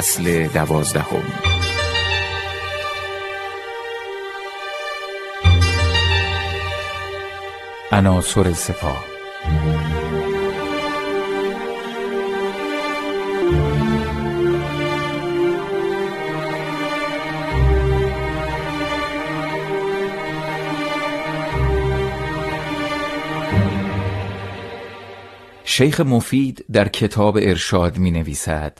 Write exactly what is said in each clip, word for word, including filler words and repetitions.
فصل دوازدهم. عناصر سپاه. شیخ مفید در کتاب ارشاد می نویسد: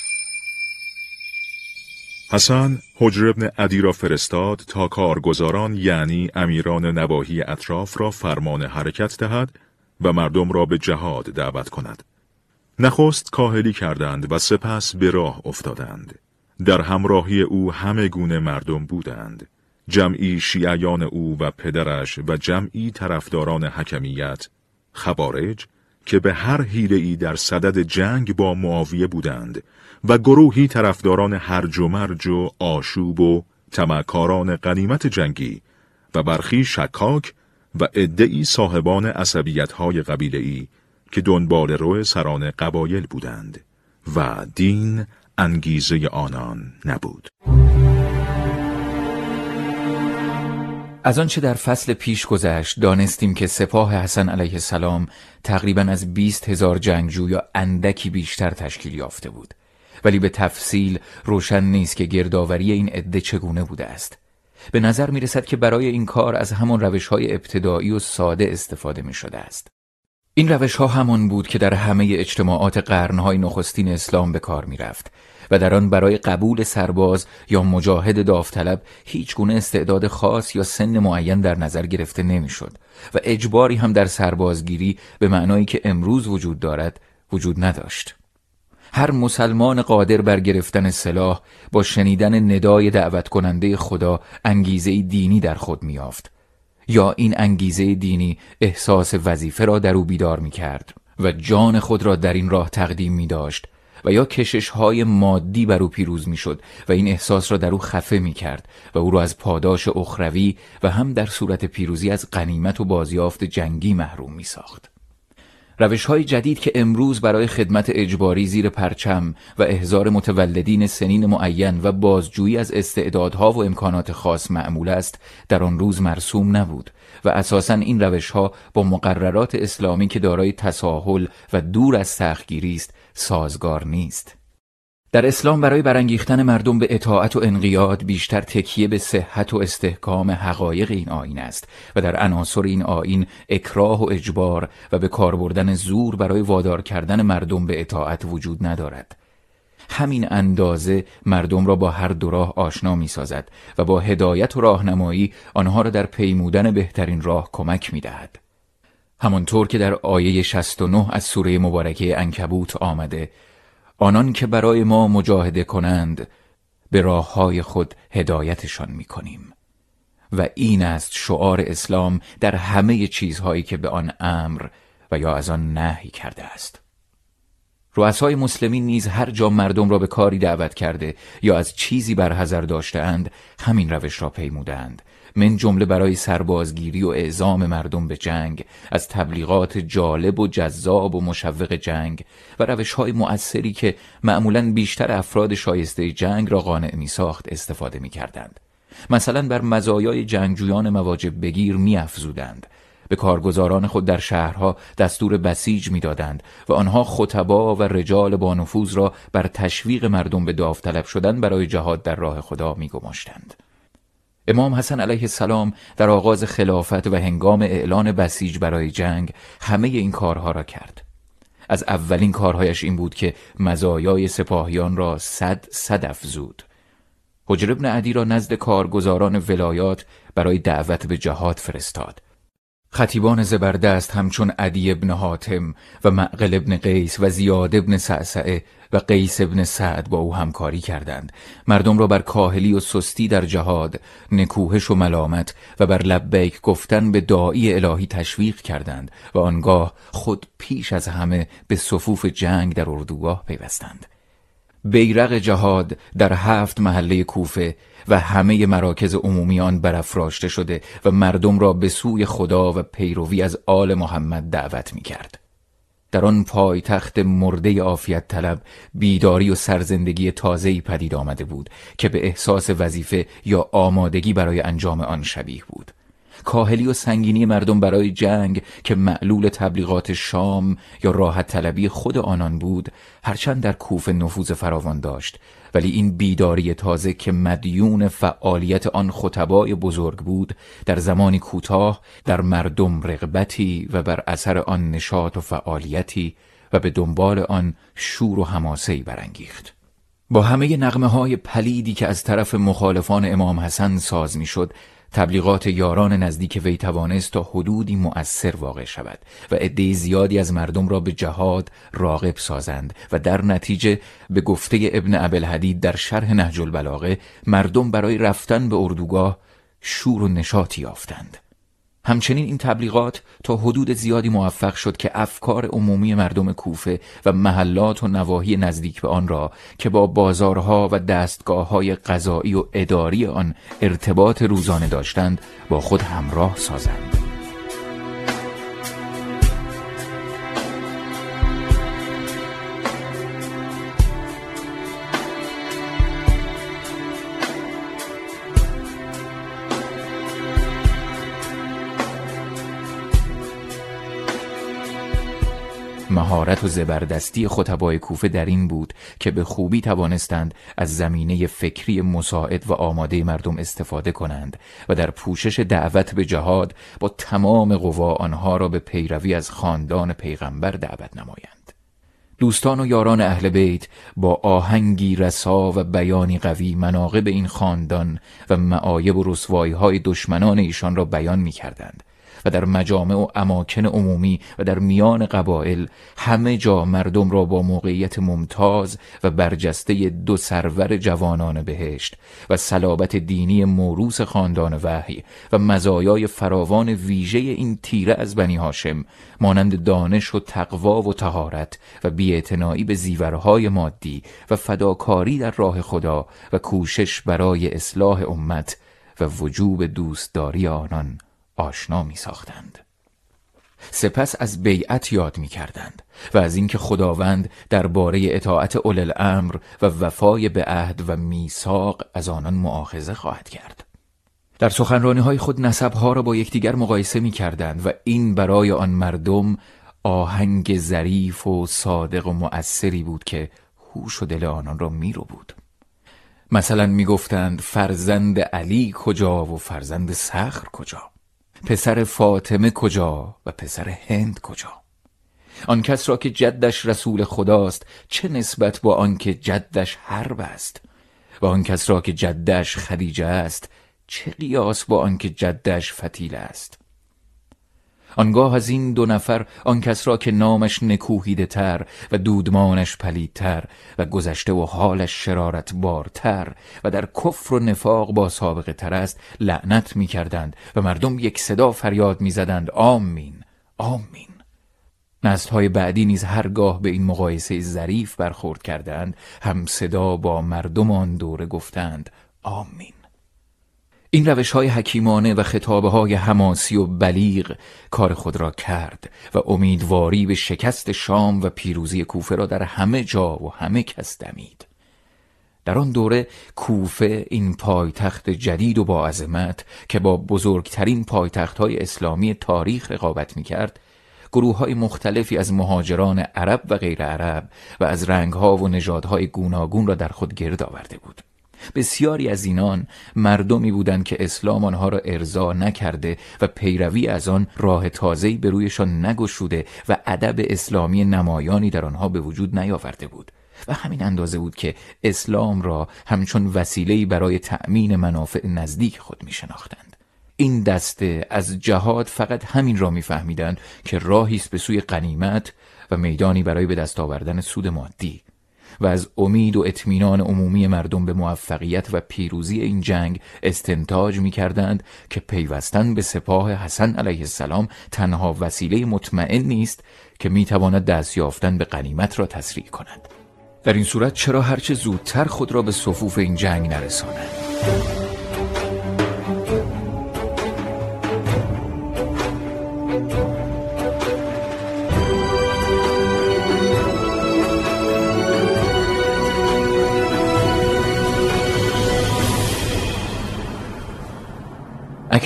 حسن حجر ابن عدی را فرستاد تا کارگزاران یعنی امیران نواحی اطراف را فرمان حرکت دهد و مردم را به جهاد دعوت کند. نخست کاهلی کردند و سپس به راه افتادند. در همراهی او همه گونه مردم بودند، جمعی شیعیان او و پدرش و جمعی طرفداران حکمیت، خوارج که به هر حیله‌ای در صدد جنگ با معاویه بودند و گروهی طرفداران هرج و مرج و آشوب و طمعکاران غنیمت جنگی و برخی شکاک و عده‌ای صاحبان عصبیت‌های قبیله‌ای که دنبال رو سران قبایل بودند و دین انگیزه آنان نبود. از آنچه در فصل پیش گذشت دانستیم که سپاه حسن علیه السلام تقریباً از بیست هزار جنگجو یا اندکی بیشتر تشکیل یافته بود، ولی به تفصیل روشن نیست که گردآوری این عده چگونه بوده است. به نظر می رسد که برای این کار از همان روش‌های ابتدایی و ساده استفاده می شده است. این روش‌ها همان بود که در همه اجتماعات قرن‌های نخستین اسلام به کار می رفت و در آن برای قبول سرباز یا مجاهد داوطلب هیچ گونه استعداد خاص یا سن معین در نظر گرفته نمی‌شد و اجباری هم در سربازگیری به معنایی که امروز وجود دارد وجود نداشت. هر مسلمان قادر بر گرفتن سلاح با شنیدن ندای دعوت کننده خدا انگیزه دینی در خود می‌یافت، یا این انگیزه دینی احساس وظیفه را در او بیدار می‌کرد و جان خود را در این راه تقدیم می‌داشت، و یا کشش‌های مادی بر او پیروز می‌شد و این احساس را در او خفه می‌کرد و او را از پاداش اخروی و هم در صورت پیروزی از غنیمت و بازیافت جنگی محروم می‌ساخت. روش‌های جدید که امروز برای خدمت اجباری زیر پرچم و احضار متولدین سنین معین و بازجویی از استعدادها و امکانات خاص معمول است، در آن روز مرسوم نبود و اساساً این روش‌ها با مقررات اسلامی که دارای تساهل و دور از سختگیری است سازگار نیست. در اسلام برای برانگیختن مردم به اطاعت و انقیاد بیشتر تکیه به صحت و استحکام حقایق این آیین است و در عناصر این آیین اکراه و اجبار و به کار بردن زور برای وادار کردن مردم به اطاعت وجود ندارد. همین اندازه مردم را با هر دو راه آشنا می سازد و با هدایت و راهنمایی آنها را در پیمودن بهترین راه کمک می دهد. همانطور که در آیه شصت و نه از سوره مبارکه عنکبوت آمده: آنان که برای ما مجاهده کنند به راههای خود هدایتشان می‌کنیم. و این است شعار اسلام در همه چیزهایی که به آن امر و یا از آن نهی کرده است. رؤسای مسلمین نیز هر جا مردم را به کاری دعوت کرده یا از چیزی برحذر داشته‌اند همین روش را پیمودند، من جمله برای سربازگیری و اعزام مردم به جنگ، از تبلیغات جالب و جذاب و مشوق جنگ و روش‌های مؤثری که معمولاً بیشتر افراد شایسته جنگ را قانع می‌ساخت استفاده می‌کردند. مثلا بر مزایای جنگجویان مواجب بگیر می‌افزودند، به کارگزاران خود در شهرها دستور بسیج می‌دادند و آنها خطبا و رجال با نفوذ را بر تشویق مردم به داوطلب شدن برای جهاد در راه خدا می‌گماشتند. امام حسن علیه السلام در آغاز خلافت و هنگام اعلان بسیج برای جنگ همه این کارها را کرد. از اولین کارهایش این بود که مزایای سپاهیان را صد صد افزود. حجر ابن عدی را نزد کارگزاران ولایات برای دعوت به جهاد فرستاد. خطیبان زبردست همچون عدی ابن حاتم و معقل ابن قیس و زیاد ابن سعسعه و قیس ابن سعد با او همکاری کردند. مردم را بر کاهلی و سستی در جهاد، نکوهش و ملامت و بر لبیک گفتن به داعی الهی تشویق کردند و آنگاه خود پیش از همه به صفوف جنگ در اردوگاه پیوستند. بیرق جهاد در هفت محله کوفه و همه مراکز عمومی آن برافراشته شده و مردم را به سوی خدا و پیروی از آل محمد دعوت می کرد. در آن پایتخت مرده عافیت طلب بیداری و سرزندگی تازه‌ای پدید آمده بود که به احساس وظیفه یا آمادگی برای انجام آن شبیه بود. کاهلی و سنگینی مردم برای جنگ که معلول تبلیغات شام یا راحت طلبی خود آنان بود، هرچند در کوفه نفوذ فراوان داشت، ولی این بیداری تازه که مدیون فعالیت آن خطبای بزرگ بود، در زمانی کوتاه در مردم رغبتی و بر اثر آن نشاط و فعالیتی و به دنبال آن شور و حماسه‌ای برانگیخت. با همه نغمه‌های پلیدی که از طرف مخالفان امام حسن ساز می‌شد، تبلیغات یاران نزدیک وی توانست تا حدودی مؤثر واقع شود و عده زیادی از مردم را به جهاد راغب سازند و در نتیجه به گفته ابن ابی‌الحدید در شرح نهج البلاغه، مردم برای رفتن به اردوگاه شور و نشاطی یافتند. همچنین این تبلیغات تا حدود زیادی موفق شد که افکار عمومی مردم کوفه و محلات و نواحی نزدیک به آن را که با بازارها و دستگاه‌های قضایی و اداری آن ارتباط روزانه داشتند با خود همراه سازند. مهارت و زبردستی خطبای کوفه در این بود که به خوبی توانستند از زمینه فکری مساعد و آماده مردم استفاده کنند و در پوشش دعوت به جهاد با تمام قوا آنها را به پیروی از خاندان پیغمبر دعوت نمایند. دوستان و یاران اهل بیت با آهنگی رسا و بیانی قوی مناقب این خاندان و معایب و رسوایی‌های دشمنان ایشان را بیان می‌کردند و در مجامع و اماکن عمومی و در میان قبایل همه جا مردم را با موقعیت ممتاز و برجسته دو سرور جوانان بهشت و صلابت دینی موروث خاندان وحی و مزایای فراوان ویژه این تیره از بنی هاشم مانند دانش و تقوا و طهارت و بی‌اعتنایی به زیورهای مادی و فداکاری در راه خدا و کوشش برای اصلاح امت و وجوب دوستداری آنان آشنا می ساختند. سپس از بیعت یاد می کردند و از اینکه خداوند درباره اطاعت اولی الامر و وفای به عهد و میثاق از آنان مؤاخذه خواهد کرد. در سخنرانی‌های خود نسب‌ها را با یکدیگر مقایسه می کردند و این برای آن مردم آهنگ ظریف و صادق و مؤثری بود که هوش و دل آنان را می رو بود. مثلا می گفتند فرزند علی کجا و فرزند صخر کجا، پسر فاطمه کجا و پسر هند کجا. آن کس را که جدش رسول خداست چه نسبت با آن که جدش حرب است، و آن کس را که جدش خدیجه است چه قیاس با آن که جدش فتیل است. آنگاه از این دو نفر آن کس را که نامش نکوهیده تر و دودمانش پلیدتر و گذشته و حالش شرارت بارتر و در کفر و نفاق با سابقه تر است لعنت می کردند و مردم یک صدا فریاد می زدند آمین آمین. نسل‌های بعدی نیز هرگاه به این مقایسه ظریف برخورد کردند هم صدا با مردم آن دوره گفتند آمین. این روش‌های حکیمانه و خطابه‌های حماسی و بلیغ کار خود را کرد و امیدواری به شکست شام و پیروزی کوفه را در همه جا و همه کس دمید. در آن دوره کوفه، این پایتخت جدید و با عظمت که با بزرگترین پایتخت‌های اسلامی تاریخ رقابت می‌کرد، گروه‌های مختلفی از مهاجران عرب و غیر عرب و از رنگ‌ها و نژادهای گوناگون را در خود گرد آورده بود. بسیاری از اینان مردمی بودند که اسلام آنها را ارضا نکرده و پیروی از آن راه تازه‌ای به رویشان نگشوده و ادب اسلامی نمایانی در آنها به وجود نیاورده بود و همین اندازه بود که اسلام را همچون وسیله‌ای برای تأمین منافع نزدیک خود می شناختند. این دسته از جهاد فقط همین را می فهمیدند که راهی است به سوی غنیمت و میدانی برای به دست آوردن سود مادی، و از امید و اطمینان عمومی مردم به موفقیت و پیروزی این جنگ استنتاج می کردند که پیوستن به سپاه حسن علیه السلام تنها وسیله مطمئن نیست که می تواند دست یافتن به غنیمت را تسریع کند. در این صورت چرا هرچه زودتر خود را به صفوف این جنگ نرسانند؟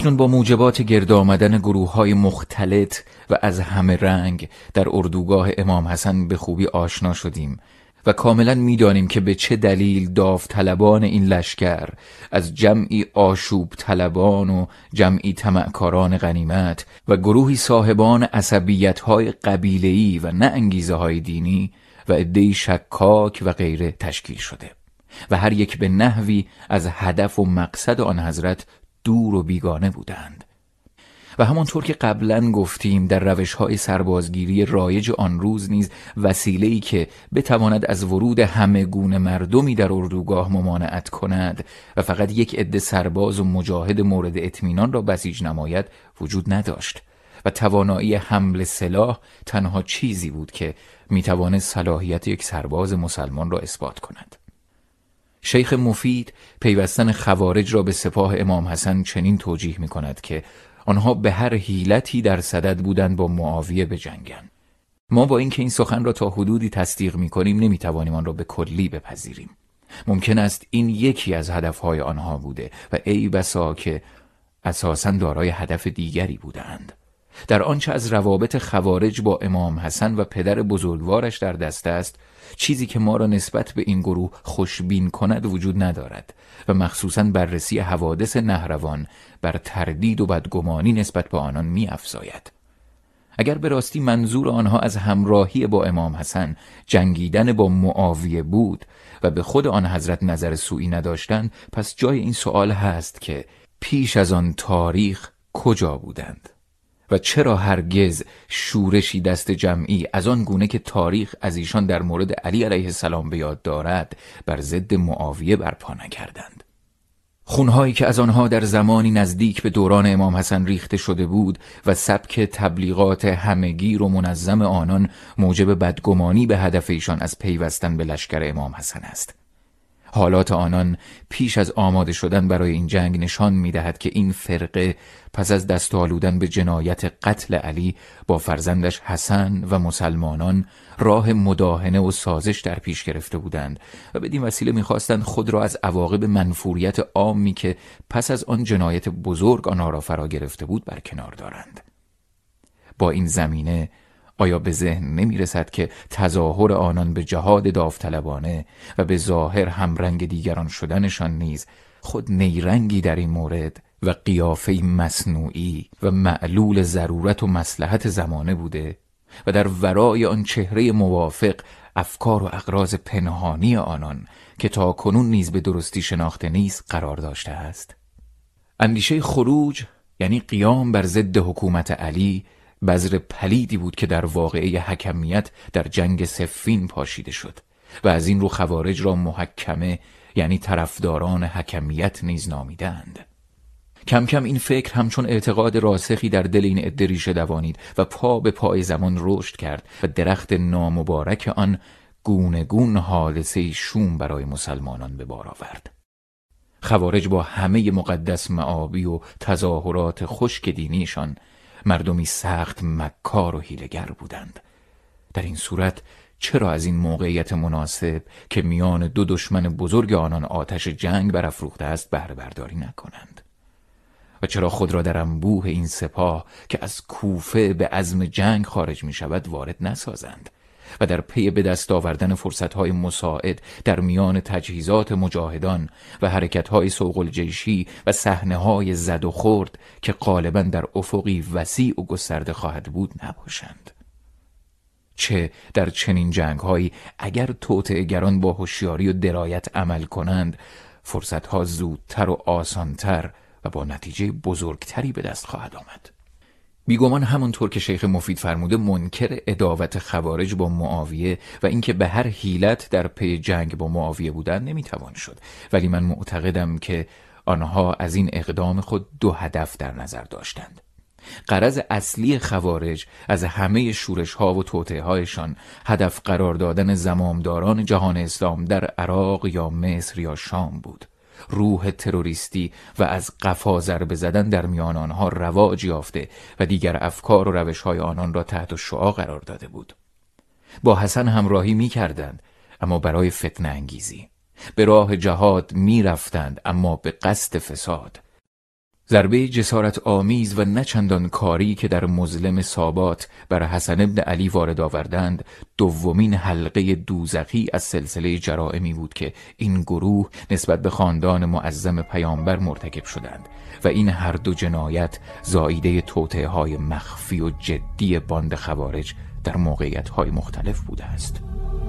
اکنون با موجبات گرد آمدن گروه‌های مختلط و از همه رنگ در اردوگاه امام حسن به خوبی آشنا شدیم و کاملا می‌دانیم که به چه دلیل داوطلبان این لشکر از جمعی آشوب طلبان و جمعی طمعکاران غنیمت و گروهی صاحبان عصبیت‌های قبیله‌ای و نه انگیزه‌های دینی و عده‌ای شکاک و غیره تشکیل شده و هر یک به نحوی از هدف و مقصد آن حضرت دور و بیگانه بودند. و همانطور که قبلا گفتیم در روش‌های سربازگیری رایج آن روز نیز وسیله‌ای که بتواند از ورود همه گونه مردمی در اردوگاه ممانعت کند و فقط یک عده سرباز و مجاهد مورد اطمینان را بسیج نماید وجود نداشت و توانایی حمل سلاح تنها چیزی بود که میتوانست صلاحیت یک سرباز مسلمان را اثبات کند. شیخ مفید پیوستن خوارج را به سپاه امام حسن چنین توجیه می کند که آنها به هر حیلتی در صدد بودند با معاویه بجنگند. ما با اینکه این سخن را تا حدودی تصدیق می کنیم نمی توانیم آن را به کلی بپذیریم. ممکن است این یکی از هدفهای آنها بوده و ای بسا که اساساً دارای هدف دیگری بودند. در آنچه از روابط خوارج با امام حسن و پدر بزرگوارش در دست است، چیزی که ما را نسبت به این گروه خوشبین کند وجود ندارد و مخصوصاً بررسی حوادث نهروان بر تردید و بدگمانی نسبت به آنان می افزاید. اگر به راستی منظور آنها از همراهی با امام حسن جنگیدن با معاویه بود و به خود آن حضرت نظر سوئی نداشتند، پس جای این سوال هست که پیش از آن تاریخ کجا بودند و چرا هرگز شورشی دست جمعی از آن گونه که تاریخ از ایشان در مورد علی علیه السلام به یاد دارد بر ضد معاویه برپا نکردند. خونهایی که از آنها در زمانی نزدیک به دوران امام حسن ریخته شده بود و سبک تبلیغات همگیر و منظم آنان موجب بدگمانی به هدف ایشان از پیوستن به لشکر امام حسن است. حالات آنان پیش از آماده شدن برای این جنگ نشان می‌دهد که این فرقه پس از دست آلودن به جنایت قتل علی با فرزندش حسن و مسلمانان راه مداهنه و سازش در پیش گرفته بودند و بدین وسیله می‌خواستند خود را از عواقب منفوریت عامی که پس از آن جنایت بزرگ آنها را فرا گرفته بود برکنار دارند. با این زمینه آیا به ذهن نمی رسد که تظاهر آنان به جهاد داوطلبانه و به ظاهر همرنگ دیگران شدنشان نیز خود نیرنگی در این مورد و قیافه مصنوعی و معلول ضرورت و مصلحت زمانه بوده و در ورای آن چهره موافق افکار و اغراض پنهانی آنان که تا کنون نیز به درستی شناخته نیست قرار داشته است؟ اندیشه خروج یعنی قیام بر ضد حکومت علی بذر پلیدی بود که در واقعه حکمیت در جنگ صفین پاشیده شد و از این رو خوارج را محکمه یعنی طرفداران حکمیت نیز نامیدند. کم کم این فکر همچون اعتقاد راسخی در دل این عده ریشه دوانید و پا به پای زمان رشد کرد و درخت نامبارک آن گونه گون حادثه شوم برای مسلمانان به بار آورد. خوارج با همه مقدس معابی و تظاهرات خشک دینیشان مردمی سخت مکار و حیله‌گر بودند. در این صورت چرا از این موقعیت مناسب که میان دو دشمن بزرگ آنان آتش جنگ برافروخته است بهره برداری نکنند؟ و چرا خود را در انبوه این سپاه که از کوفه به عزم جنگ خارج می شود وارد نسازند و در پی به دست آوردن فرصتهای مساعد در میان تجهیزات مجاهدان و حرکتهای سوق الجیشی و صحنه‌های زد و خورد که غالباً در افقی وسیع و گسترده خواهد بود نباشند؟ چه در چنین جنگ‌هایی اگر توطئه‌گران با هوشیاری و درایت عمل کنند فرصتها زودتر و آسانتر و با نتیجه بزرگتری به دست خواهد آمد. بیگمان همونطور که شیخ مفید فرموده منکر عداوت خوارج با معاویه و اینکه به هر حیلت در پی جنگ با معاویه بودن نمیتوان شد، ولی من معتقدم که آنها از این اقدام خود دو هدف در نظر داشتند. غرض اصلی خوارج از همه شورش‌ها و توطئه‌هایشان هدف قرار دادن زمامداران جهان اسلام در عراق یا مصر یا شام بود. روح تروریستی و از قفا ضربه زدن در میان آنها رواج یافته و دیگر افکار و روش‌های آنان را تحت الشعاع قرار داده بود. با حسن همراهی می کردند اما برای فتنه انگیزی، به راه جهاد می رفتند اما به قصد فساد. ضربه جسارت آمیز و نچندان کاری که در مظلم سابات بر حسن ابن علی وارد آوردند دومین حلقه دوزخی از سلسله جرائمی بود که این گروه نسبت به خاندان معظم پیامبر مرتکب شدند و این هر دو جنایت زائیده توطئه‌های مخفی و جدی باند خوارج در موقعیت‌های مختلف بوده است.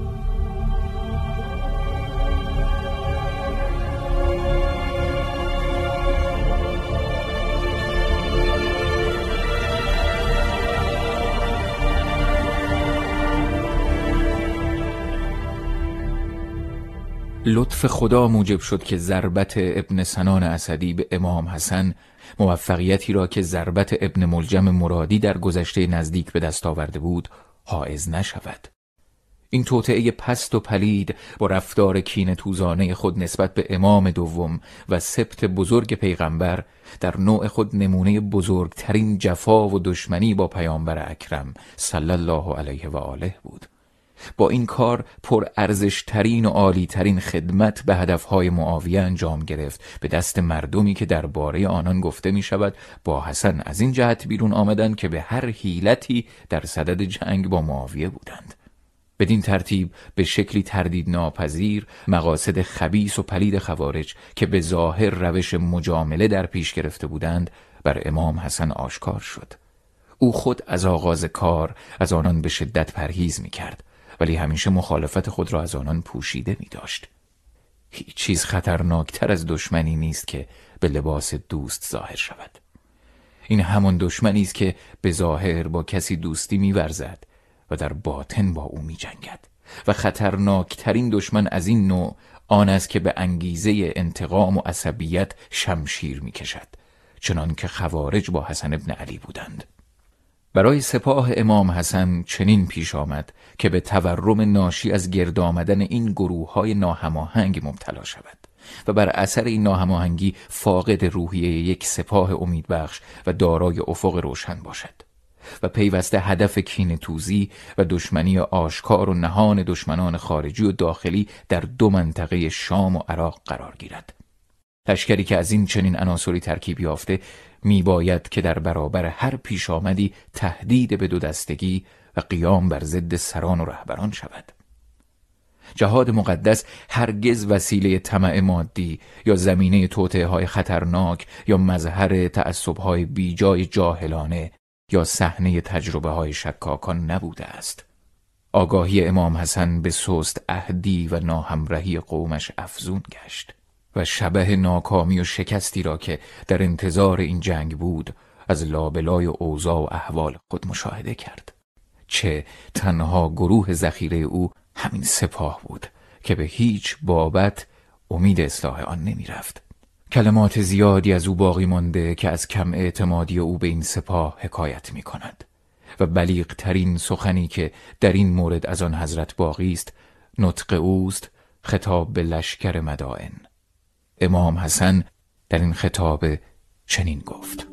لطف خدا موجب شد که ضربت ابن سنان اسدی به امام حسن موفقیتی را که ضربت ابن ملجم مرادی در گذشته نزدیک به دست آورده بود حائز نشود. این توطئه پست و پلید با رفتار کینه‌توزانه خود نسبت به امام دوم و سبط بزرگ پیغمبر در نوع خود نمونه بزرگترین جفا و دشمنی با پیامبر اکرم صلی الله علیه و آله بود. با این کار پر ارزش ترین و عالی ترین خدمت به هدفهای معاویه انجام گرفت به دست مردمی که درباره آنان گفته می شود با حسن از این جهت بیرون آمدند که به هر حیلتی در صدد جنگ با معاویه بودند. بدین ترتیب به شکلی تردید ناپذیر مقاصد خبیث و پلید خوارج که به ظاهر روش مجامله در پیش گرفته بودند بر امام حسن آشکار شد. او خود از آغاز کار از آنان به شدت پرهیز می کرد، ولی همیشه مخالفت خود را از آنان پوشیده می داشت. هیچ چیز خطرناکتر از دشمنی نیست که به لباس دوست ظاهر شود. این همان دشمنی است که به ظاهر با کسی دوستی می ورزد و در باطن با او می جنگد. و خطرناکترین دشمن از این نوع آن است که به انگیزه انتقام و عصبیت شمشیر می کشد، چنان که خوارج با حسن ابن علی بودند. برای سپاه امام حسن چنین پیش آمد که به تورم ناشی از گرد آمدن این گروه‌های ناهماهنگ مبتلا شود و بر اثر این ناهماهنگی فاقد روحیه یک سپاه امیدبخش و دارای افق روشن باشد و پیوسته هدف کینه‌توزی و دشمنی آشکار و نهان دشمنان خارجی و داخلی در دو منطقه شام و عراق قرار گیرد. لشکری که از این چنین عناصری ترکیب یافته می باید که در برابر هر پیش آمدی تهدید به دو دستگی و قیام بر ضد سران و رهبران شود. جهاد مقدس هرگز وسیله طمع مادی یا زمینه توطئه‌های خطرناک یا مظهر تعصب‌های بیجای جاهلانه یا صحنه تجربه‌های شکاکان نبوده است. آگاهی امام حسن به سست عهدی و ناهمراهی قومش افزون گشت و شبح ناکامی و شکستی را که در انتظار این جنگ بود از لابلای اوضاع و احوال خود مشاهده کرد. چه تنها گروه ذخیره او همین سپاه بود که به هیچ بابت امید اصلاح آن نمی رفت. کلمات زیادی از او باقی مانده که از کم اعتمادی او به این سپاه حکایت می کند و بلیغ ترین سخنی که در این مورد از آن حضرت باقی است نطق اوست خطاب به لشکر مدائن. امام حسن در این خطاب چنین گفت: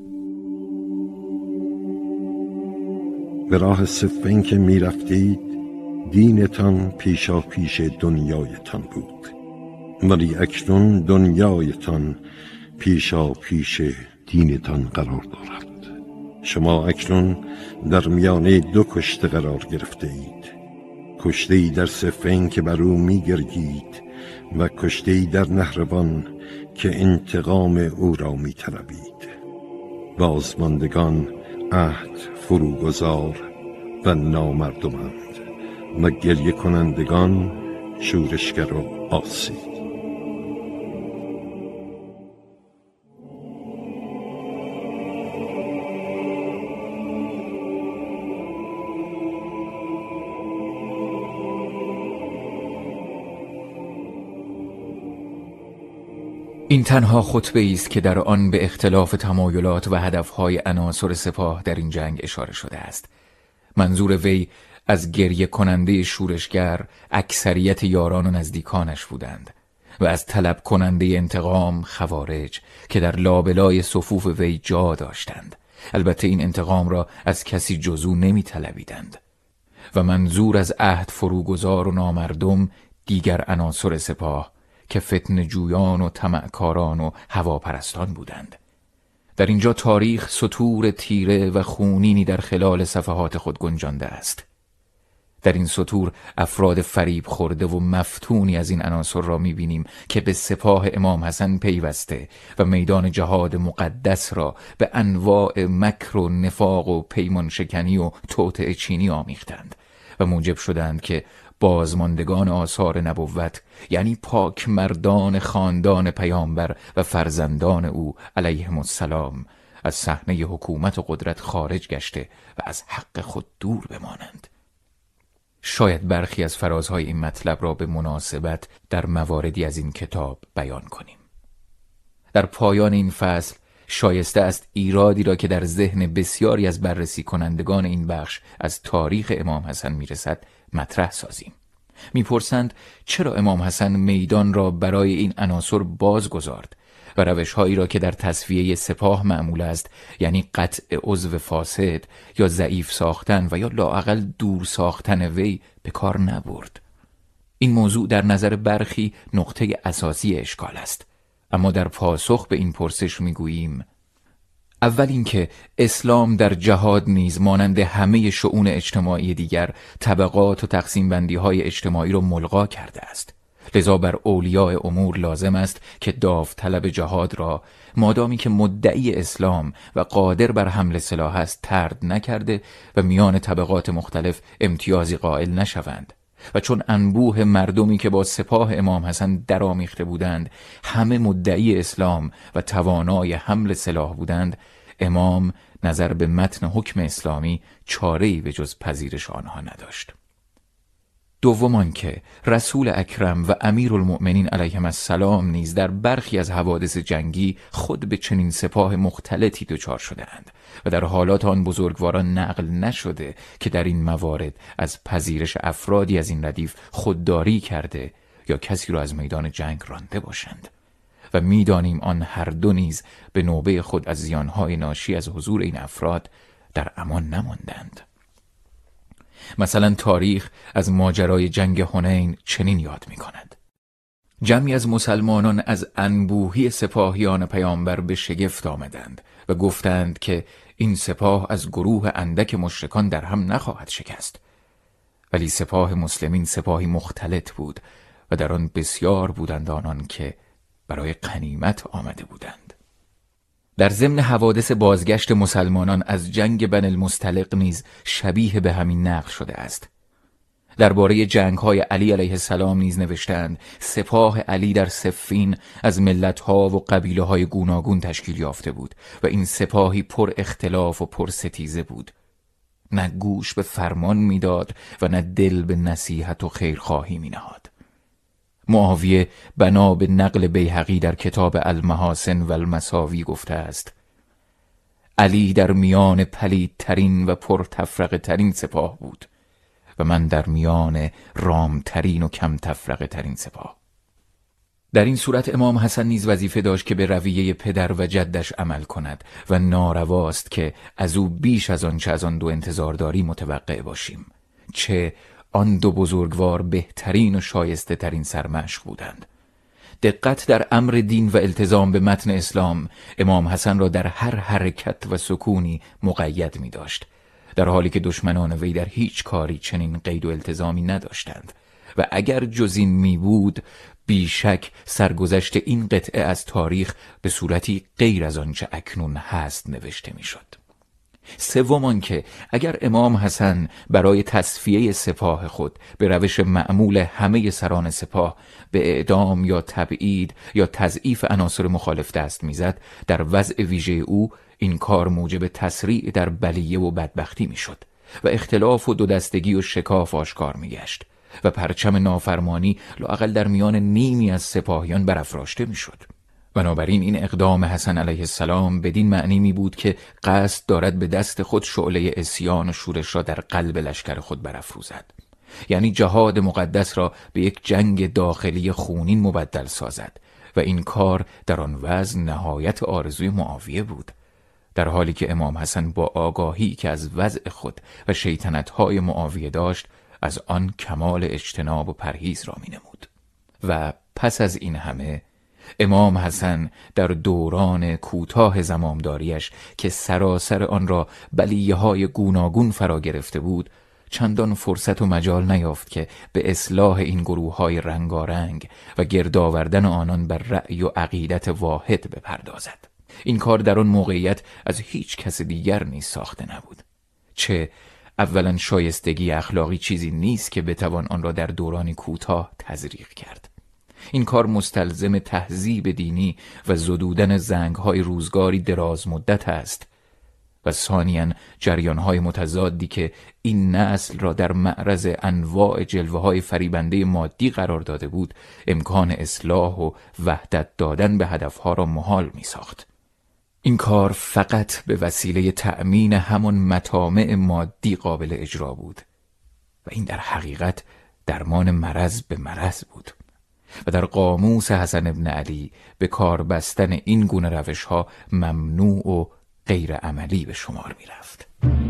به راه صفین که می رفتید دینتان پیشا پیش دنیایتان بود، ولی اکنون دنیایتان پیشا پیش دینتان قرار دارد. شما اکنون در میانه دو کشته قرار گرفته اید، کشته ای در صفین که بر او می گرگید و کشته ای در نهروان که انتقام او را می طلبید. بازماندگان عهد فروگذار و نامردمند و گریه کنندگان شورشگر و عاصی. این تنها خطبه است که در آن به اختلاف تمایلات و هدفهای عناصر سپاه در این جنگ اشاره شده است. منظور وی از گریه کننده شورشگر اکثریت یاران و نزدیکانش بودند و از طلب کننده انتقام خوارج که در لابلای صفوف وی جا داشتند. البته این انتقام را از کسی جزو نمی طلبیدند. و منظور از عهد فروگذار و نامردم دیگر عناصر سپاه که فتنه جویان و طمعکاران و هواپرستان بودند. در اینجا تاریخ سطور تیره و خونینی در خلال صفحات خود گنجانده است. در این سطور افراد فریب خورده و مفتونی از این عناصر را می‌بینیم که به سپاه امام حسن پیوسته و میدان جهاد مقدس را به انواع مکر و نفاق و پیمان شکنی و توطئه چینی آمیختند و موجب شدند که بازماندگان آثار نبوت، یعنی پاک مردان خاندان پیامبر و فرزندان او علیهم السلام، از صحنه حکومت و قدرت خارج گشته و از حق خود دور بمانند. شاید برخی از فرازهای این مطلب را به مناسبت در مواردی از این کتاب بیان کنیم. در پایان این فصل شایسته است ایرادی را که در ذهن بسیاری از بررسی کنندگان این بخش از تاریخ امام حسن میرسد مطرح سازیم. میپرسند چرا امام حسن میدان را برای این عناصر باز گذارد و روش‌هایی را که در تصفیه سپاه معمول است، یعنی قطع عضو فاسد یا ضعیف ساختن و یا لااقل دور ساختن وی، به کار نبرد. این موضوع در نظر برخی نقطه اساسی اشکال است، اما در پاسخ به این پرسش میگوییم: اول اینکه اسلام در جهاد نیز مانند همه شؤون اجتماعی دیگر طبقات و تقسیم بندی های اجتماعی را ملغا کرده است. لذا بر اولیاء امور لازم است که داوطلب جهاد را مادامی که مدعی اسلام و قادر بر حمل سلاح است طرد نکرده و میان طبقات مختلف امتیازی قائل نشوند، و چون انبوه مردمی که با سپاه امام حسن درآمیخته بودند همه مدعی اسلام و توانای حمل سلاح بودند، امام نظر به متن حکم اسلامی چاره‌ای به جز پذیرش آنها نداشت. دومان که رسول اکرم و امیرالمؤمنین علیهم السلام نیز در برخی از حوادث جنگی خود به چنین سپاه مختلطی دچار شده‌اند و در حالات آن بزرگواران نقل نشده که در این موارد از پذیرش افرادی از این ردیف خودداری کرده یا کسی را از میدان جنگ رانده باشند، و می‌دانیم آن هر دو نیز به نوبه خود از زیانهای ناشی از حضور این افراد در امان نماندند. مثلا تاریخ از ماجرای جنگ حنین چنین یاد می کند: جمعی از مسلمانان از انبوهی سپاهیان پیامبر به شگفت آمدند و گفتند که این سپاه از گروه اندک مشرکان در هم نخواهد شکست. ولی سپاه مسلمین سپاهی مختلط بود و در آن بسیار بودند آنان که برای غنیمت آمده بودند. در ضمن حوادث بازگشت مسلمانان از جنگ بنی المصطلق نیز شبیه به همین نقل شده است. درباره جنگ‌های علی علیه السلام نیز نوشتند: سپاه علی در صفین از ملت‌ها و قبیله‌های گوناگون تشکیل یافته بود و این سپاهی پر اختلاف و پر ستیزه بود. نه گوش به فرمان میداد و نه دل به نصیحت و خیرخواهی می‌نهاد. معاویه بنا به نقل بیهقی در کتاب المحاسن و المساوی گفته است: علی در میان پلیدترین و پرتفرقه ترین سپاه بود و من در میان رامترین و کم تفرقه ترین سپاه. در این صورت امام حسن نیز وظیفه داشت که به رویه پدر و جدش عمل کند و نارواست که از او بیش از آن چه از آن دو انتظار داری متوقع باشیم، چه آن دو بزرگوار بهترین و شایسته ترین سرمشق بودند. دقت در امر دین و التزام به متن اسلام امام حسن را در هر حرکت و سکونی مقید می داشت، در حالی که دشمنان وی در هیچ کاری چنین قید و التزامی نداشتند و اگر جز این می بود بیشک سرگذشت این قطعه از تاریخ به صورتی غیر از آنچه اکنون هست نوشته می شد. سومان که اگر امام حسن برای تصفیه سپاه خود به روش معمول همه سران سپاه به اعدام یا تبعید یا تضعیف عناصر مخالف دست میزد، در وضع ویژه او این کار موجب تسریع در بلیه و بدبختی میشد و اختلاف و دو دستگی و شکاف آشکار میگشت و پرچم نافرمانی لااقل در میان نیمی از سپاهیان برافراشته میشد. بنابراین این اقدام حسن علیه السلام بدین معنی می بود که قصد دارد به دست خود شعله عصیان و شورش را در قلب لشکر خود برافروزد، یعنی جهاد مقدس را به یک جنگ داخلی خونین مبدل سازد و این کار در آن وضع نهایت آرزوی معاویه بود، در حالی که امام حسن با آگاهی که از وضع خود و شیطنت‌های معاویه داشت از آن کمال اجتناب و پرهیز را می نمود. و پس از این همه امام حسن در دوران کوتاه زمامداریش که سراسر آن را بلیه‌های گوناگون فرا گرفته بود، چندان فرصت و مجال نیافت که به اصلاح این گروه‌های رنگارنگ و گرد آوردن آنان بر رأی و عقیدت واحد بپردازد. این کار در آن موقعیت از هیچ کس دیگر نیز ساخته نبود. چه اولا شایستگی اخلاقی چیزی نیست که بتوان آن را در دورانی کوتاه تزریق کرد. این کار مستلزم تهذیب دینی و زدودن زنگ‌های روزگاری دراز مدت است و ثانیاً جریان‌های متضادی که این نسل را در معرض انواع جلوه‌های فریبنده مادی قرار داده بود، امکان اصلاح و وحدت دادن به هدفها را محال می‌ساخت. این کار فقط به وسیله تأمین همان مطامع مادی قابل اجرا بود و این در حقیقت درمان مرض به مرض بود و در قاموس حسن ابن علی به کار بستن این گونه روش‌ها ممنوع و غیر عملی به شمار می رفت.